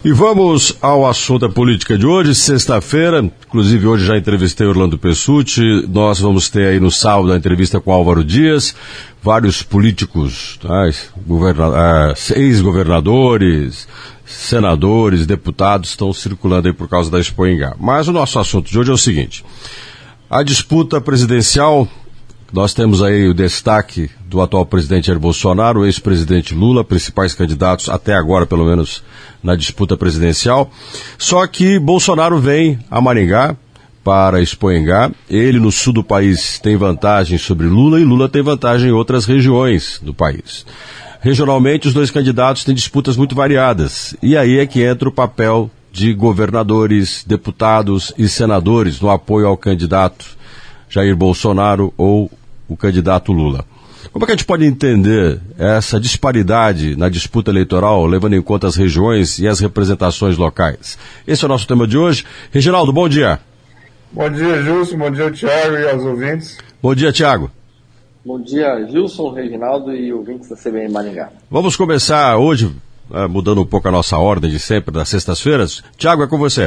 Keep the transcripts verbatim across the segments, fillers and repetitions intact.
E vamos ao assunto da política de hoje, sexta-feira, inclusive hoje já entrevistei Orlando Pessutti, nós vamos ter aí no sábado a entrevista com Álvaro Dias, vários políticos, tá, governa- ex-governadores, senadores, deputados estão circulando aí por causa da Expo Ingá. Mas o nosso assunto de hoje é o seguinte, a disputa presidencial, nós temos aí o destaque do atual presidente Jair Bolsonaro, o ex-presidente Lula, principais candidatos até agora, pelo menos, na disputa presidencial. Só que Bolsonaro vem a Maringá para Expo Ingá. Ele, no sul do país, tem vantagem sobre Lula e Lula tem vantagem em outras regiões do país. Regionalmente, os dois candidatos têm disputas muito variadas. E aí é que entra o papel de governadores, deputados e senadores no apoio ao candidato Jair Bolsonaro ou o candidato Lula. Como é que a gente pode entender essa disparidade na disputa eleitoral, levando em conta as regiões e as representações locais? Esse é o nosso tema de hoje. Reginaldo, bom dia. Bom dia, Gilson. Bom dia, Thiago e aos ouvintes. Bom dia, Thiago. Bom dia, Gilson, Reginaldo e ouvintes da C B N Maringá. Vamos começar hoje, mudando um pouco a nossa ordem de sempre, das sextas-feiras. Thiago, é com você.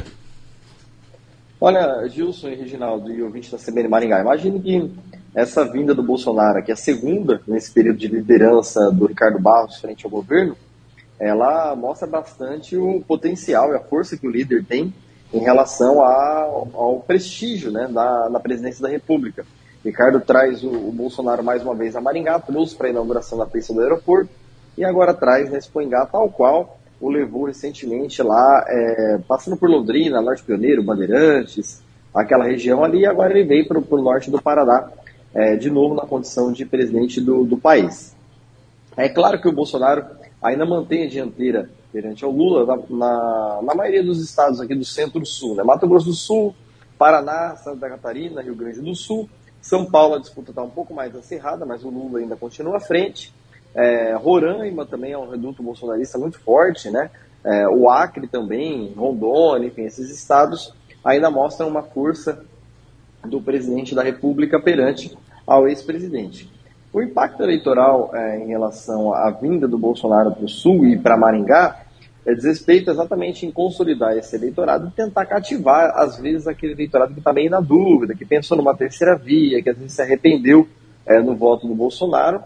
Olha, Gilson e Reginaldo e ouvintes da C B N Maringá, imagine que essa vinda do Bolsonaro, que é a segunda nesse período de liderança do Ricardo Barros frente ao governo, ela mostra bastante o potencial e a força que o líder tem em relação ao, ao prestígio, né, da, na presidência da República. Ricardo traz o, o Bolsonaro mais uma vez a Maringá, trouxe para a inauguração da pista do aeroporto e agora traz na Expo Ingá, tal qual o levou recentemente lá, é, passando por Londrina, Norte Pioneiro, Bandeirantes, aquela região ali, e agora ele veio para o norte do Paraná, é, de novo na condição de presidente do, do país. É claro que o Bolsonaro ainda mantém a dianteira perante ao Lula na, na, na maioria dos estados aqui do Centro-Sul, né? Mato Grosso do Sul, Paraná, Santa Catarina, Rio Grande do Sul, São Paulo a disputa está um pouco mais acirrada, mas o Lula ainda continua à frente. É, Roraima também é um reduto bolsonarista muito forte, né? É, o Acre também, Rondônia, enfim, esses estados ainda mostram uma força do presidente da República perante ao ex-presidente. O impacto eleitoral é, em relação à vinda do Bolsonaro para o Sul e para Maringá é, diz respeito exatamente em consolidar esse eleitorado e tentar cativar, às vezes, aquele eleitorado que está meio na dúvida, que pensou numa terceira via, que às vezes se arrependeu é, no voto do Bolsonaro,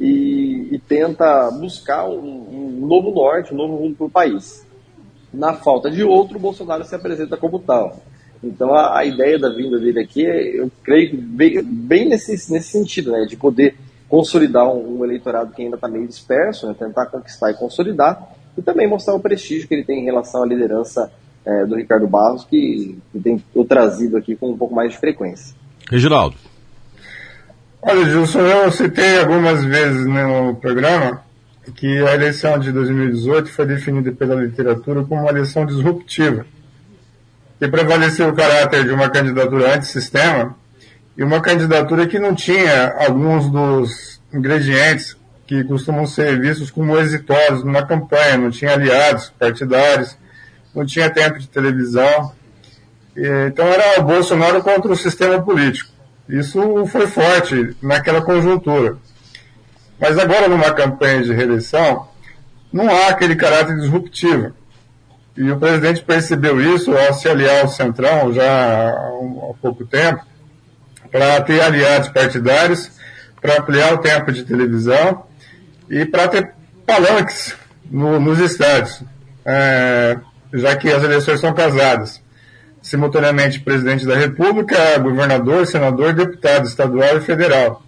E, e tenta buscar um, um novo norte, um novo rumo para o país. Na falta de outro, o Bolsonaro se apresenta como tal. Então a, a ideia da vinda dele aqui, é, eu creio, bem, bem nesse, nesse sentido, né, de poder consolidar um, um eleitorado que ainda está meio disperso, né, tentar conquistar e consolidar, e também mostrar o prestígio que ele tem em relação à liderança é, do Ricardo Barros, que, que tem eu trazido aqui com um pouco mais de frequência. Reginaldo. Olha, Gilson, eu citei algumas vezes no programa que a eleição de dois mil e dezoito foi definida pela literatura como uma eleição disruptiva, que prevaleceu o caráter de uma candidatura antissistema e uma candidatura que não tinha alguns dos ingredientes que costumam ser vistos como exitosos numa campanha, não tinha aliados partidários, não tinha tempo de televisão. Então era o Bolsonaro contra o sistema político. Isso foi forte naquela conjuntura. Mas agora, numa campanha de reeleição, não há aquele caráter disruptivo. E o presidente percebeu isso ao se aliar ao Centrão já há pouco tempo, para ter aliados partidários, para ampliar o tempo de televisão e para ter palanques no, nos estádios, é, já que as eleições são casadas. Simultaneamente presidente da República, governador, senador, deputado estadual e federal.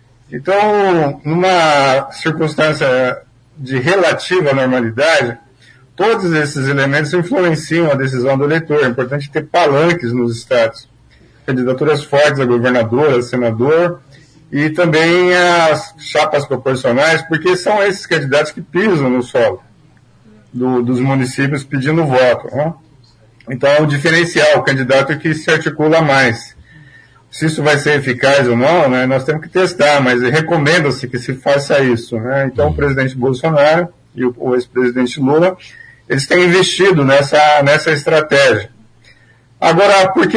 Então, numa circunstância de relativa normalidade, todos esses elementos influenciam a decisão do eleitor. É importante ter palanques nos estados. Candidaturas fortes a governador, a senador, e também as chapas proporcionais, porque são esses candidatos que pisam no solo do, dos municípios pedindo voto, né? Então, o diferencial, o candidato que se articula mais. Se isso vai ser eficaz ou não, né, nós temos que testar, mas recomenda-se que se faça isso, né? Então, o presidente Bolsonaro e o, o ex-presidente Lula, eles têm investido nessa, nessa estratégia. Agora, porque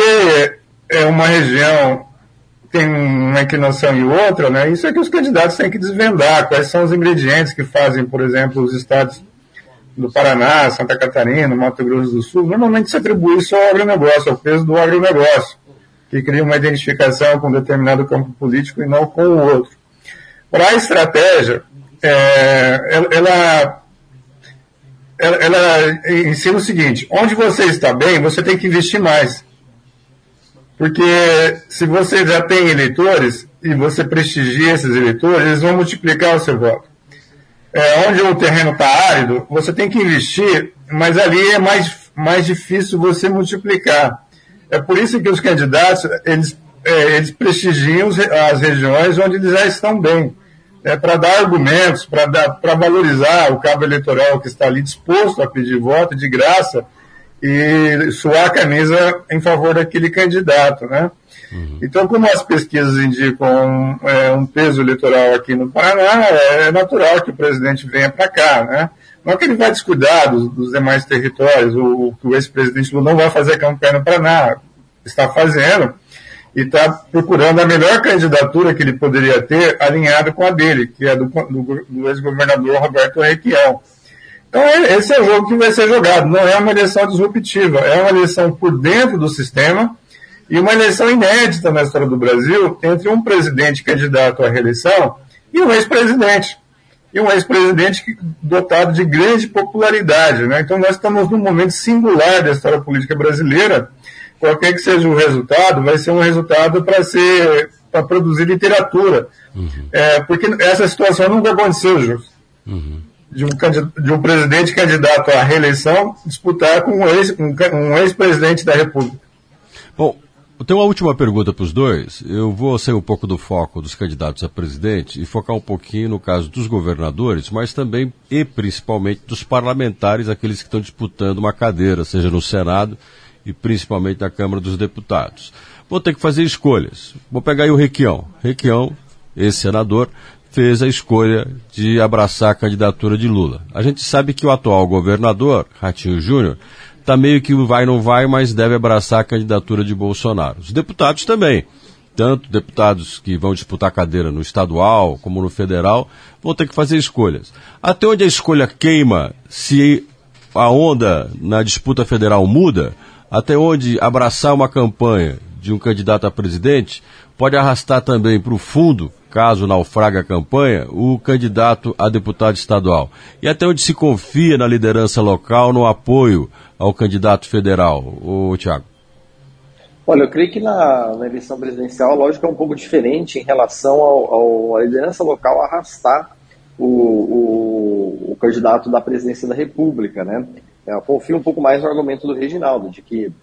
é uma região tem uma inclinação e outra, né, isso é que os candidatos têm que desvendar, quais são os ingredientes que fazem, por exemplo, os estados do Paraná, Santa Catarina, Mato Grosso do Sul, normalmente se atribui isso ao agronegócio, ao peso do agronegócio, que cria uma identificação com um determinado campo político e não com o outro. Para a estratégia, é, ela, ela, ela ensina o seguinte: onde você está bem, você tem que investir mais. Porque se você já tem eleitores e você prestigia esses eleitores, eles vão multiplicar o seu voto. É, onde o terreno está árido, você tem que investir, mas ali é mais, mais difícil você multiplicar. É por isso que os candidatos, eles, é, eles prestigiam as regiões onde eles já estão bem. É, para dar argumentos, para valorizar o cabo eleitoral que está ali disposto a pedir voto de graça e suar a camisa em favor daquele candidato, né? Uhum. Então, como as pesquisas indicam um, é, um peso eleitoral aqui no Paraná, é natural que o presidente venha para cá, né? Não é que ele vai descuidar dos, dos demais territórios, o que o ex-presidente Lula não vai fazer campanha no Paraná, está fazendo, e está procurando a melhor candidatura que ele poderia ter alinhada com a dele, que é do, do, do ex-governador Roberto Requião. Então, esse é o jogo que vai ser jogado. Não é uma eleição disruptiva, é uma eleição por dentro do sistema e uma eleição inédita na história do Brasil entre um presidente candidato à reeleição e um ex-presidente. E um ex-presidente dotado de grande popularidade, né? Então, nós estamos num momento singular da história política brasileira. Qualquer que seja o resultado, vai ser um resultado para ser, para produzir literatura. Uhum. É, porque essa situação nunca aconteceu, Júlio. Uhum. De um, de um presidente candidato à reeleição disputar com um, ex, um, um ex-presidente da República. Bom, eu tenho uma última pergunta para os dois. Eu vou sair um pouco do foco dos candidatos a presidente e focar um pouquinho no caso dos governadores, mas também e principalmente dos parlamentares, aqueles que estão disputando uma cadeira, seja no Senado e principalmente na Câmara dos Deputados. Vou ter que fazer escolhas. Vou pegar aí o Requião. Requião, esse senador, fez a escolha de abraçar a candidatura de Lula. A gente sabe que o atual governador, Ratinho Júnior, está meio que vai não vai, mas deve abraçar a candidatura de Bolsonaro. Os deputados também, tanto deputados que vão disputar a cadeira no estadual como no federal, vão ter que fazer escolhas. Até onde a escolha queima, se a onda na disputa federal muda, até onde abraçar uma campanha de um candidato a presidente pode arrastar também para o fundo, caso naufrague a campanha, o candidato a deputado estadual. E até onde se confia na liderança local no apoio ao candidato federal, o Thiago? Olha, eu creio que na, na eleição presidencial a lógica é um pouco diferente em relação ao, ao a liderança local arrastar o, o, o candidato da presidência da República, né? Eu confio um pouco mais no argumento do Reginaldo, de que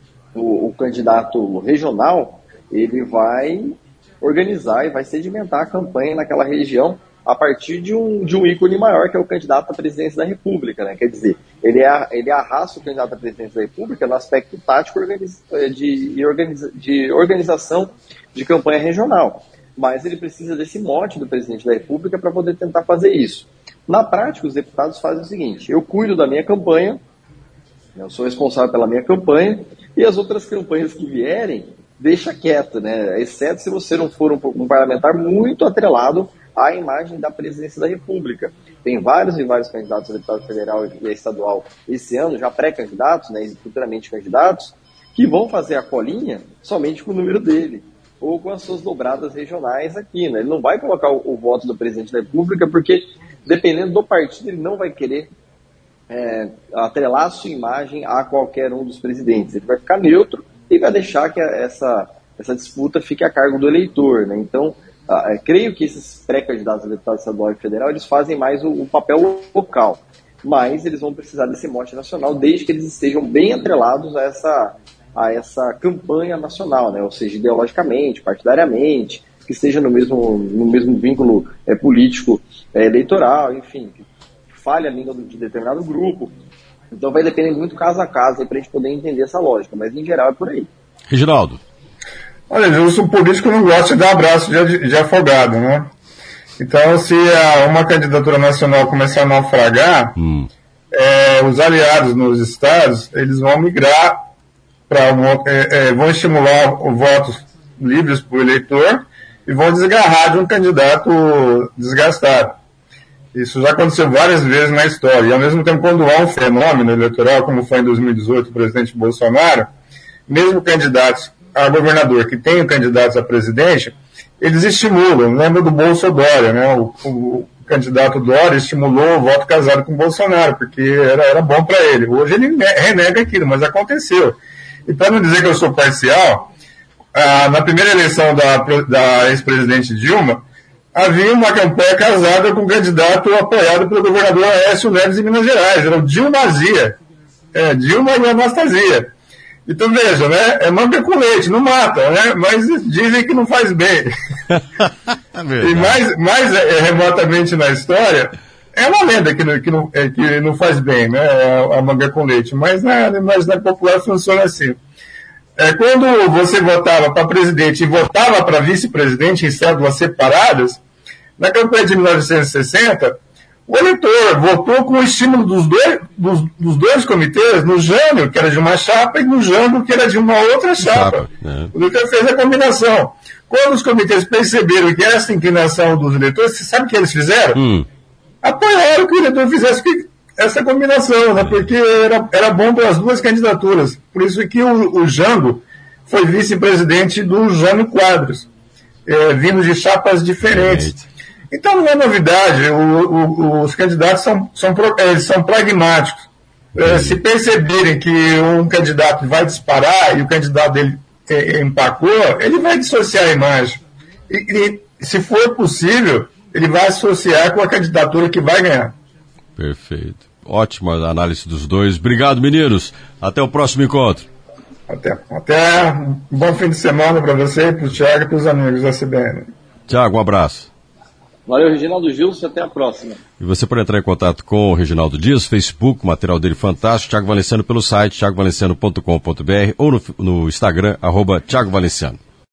o, o candidato regional, ele vai organizar e vai sedimentar a campanha naquela região a partir de um, de um ícone maior, que é o candidato à presidência da República, né? Quer dizer, ele, é, ele arrasta o candidato à presidência da República no aspecto tático de, organiza, de organização de campanha regional. Mas ele precisa desse mote do presidente da República para poder tentar fazer isso. Na prática, os deputados fazem o seguinte: eu cuido da minha campanha, eu sou responsável pela minha campanha, e as outras campanhas que vierem, deixa quieto, né? Exceto se você não for um, um parlamentar muito atrelado à imagem da presidência da República. Tem vários e vários candidatos a deputado federal e estadual esse ano, já pré-candidatos, né, e futuramente candidatos, que vão fazer a colinha somente com o número dele, ou com as suas dobradas regionais aqui, né? Ele não vai colocar o, o voto do presidente da República, porque, dependendo do partido, ele não vai querer é, atrelar a sua imagem a qualquer um dos presidentes. Ele vai ficar neutro e vai deixar que essa, essa disputa fique a cargo do eleitor, né? Então, ah, creio que esses pré-candidatos a deputado estadual e federal, eles fazem mais o, o papel local, mas eles vão precisar desse mote nacional, desde que eles estejam bem atrelados a essa, a essa campanha nacional, né? Ou seja, ideologicamente, partidariamente, que esteja no mesmo, no mesmo vínculo é, político, é, eleitoral, enfim, que fale a língua de determinado grupo. Então vai depender muito caso a caso para a gente poder entender essa lógica, mas em geral é por aí. Reginaldo. Olha, Justo, o político não gosta de dar abraço de, de afogado, né? Então, se a, uma candidatura nacional começar a naufragar, hum. é, os aliados nos estados, eles vão migrar, pra, é, é, vão estimular votos livres para o eleitor e vão desgarrar de um candidato desgastado. Isso já aconteceu várias vezes na história. E, ao mesmo tempo, quando há um fenômeno eleitoral, como foi em dois mil e dezoito o presidente Bolsonaro, mesmo candidatos a governador que tenham candidatos a presidente, eles estimulam. Lembra do Bolsodória, né? O, o, o candidato Dória estimulou o voto casado com o Bolsonaro, porque era, era bom para ele. Hoje ele renega aquilo, mas aconteceu. E para não dizer que eu sou parcial, ah, na primeira eleição da, da ex-presidente Dilma, havia uma campanha casada com um candidato apoiado pelo governador Aécio Neves em Minas Gerais. Era o Dilmazia. É, Dilma e Anastasia. Então veja, né? É manga com leite, não mata, né? Mas dizem que não faz bem. E mais, mais é, remotamente na história, é uma lenda que não, que não, é, que não faz bem, né? A, a manga com leite. Mas na imaginário popular funciona assim. É, quando você votava para presidente e votava para vice-presidente em cédulas separadas, na campanha de mil novecentos e sessenta, o eleitor votou com o estímulo dos dois, dos, dos dois comitês, no Jânio, que era de uma chapa, e no Jango, que era de uma outra chapa. chapa é. O eleitor fez a combinação. Quando os comitês perceberam que essa inclinação dos eleitores, você sabe o que eles fizeram? Hum. Apoiaram que o eleitor fizesse essa combinação, né? Porque era, era bom para as duas candidaturas. Por isso que o, o Jango foi vice-presidente do Jânio Quadros, é, vindo de chapas diferentes. Eita. Então não é novidade, o, o, os candidatos são, são, eles são pragmáticos. É, se perceberem que um candidato vai disparar e o candidato dele é, empacou, ele vai dissociar a imagem. E, e se for possível, ele vai associar com a candidatura que vai ganhar. Perfeito. Ótima análise dos dois. Obrigado, meninos. Até o próximo encontro. Até. Até um bom fim de semana para você, para o Thiago e para os amigos da C B N. Thiago, um abraço. Valeu, Reginaldo Gilson, até a próxima. E você pode entrar em contato com o Reginaldo Dias, Facebook, o material dele fantástico, Thiago Valenciano pelo site thiago valenciano ponto com ponto b r ou no, no Instagram, arroba Thiago Valenciano.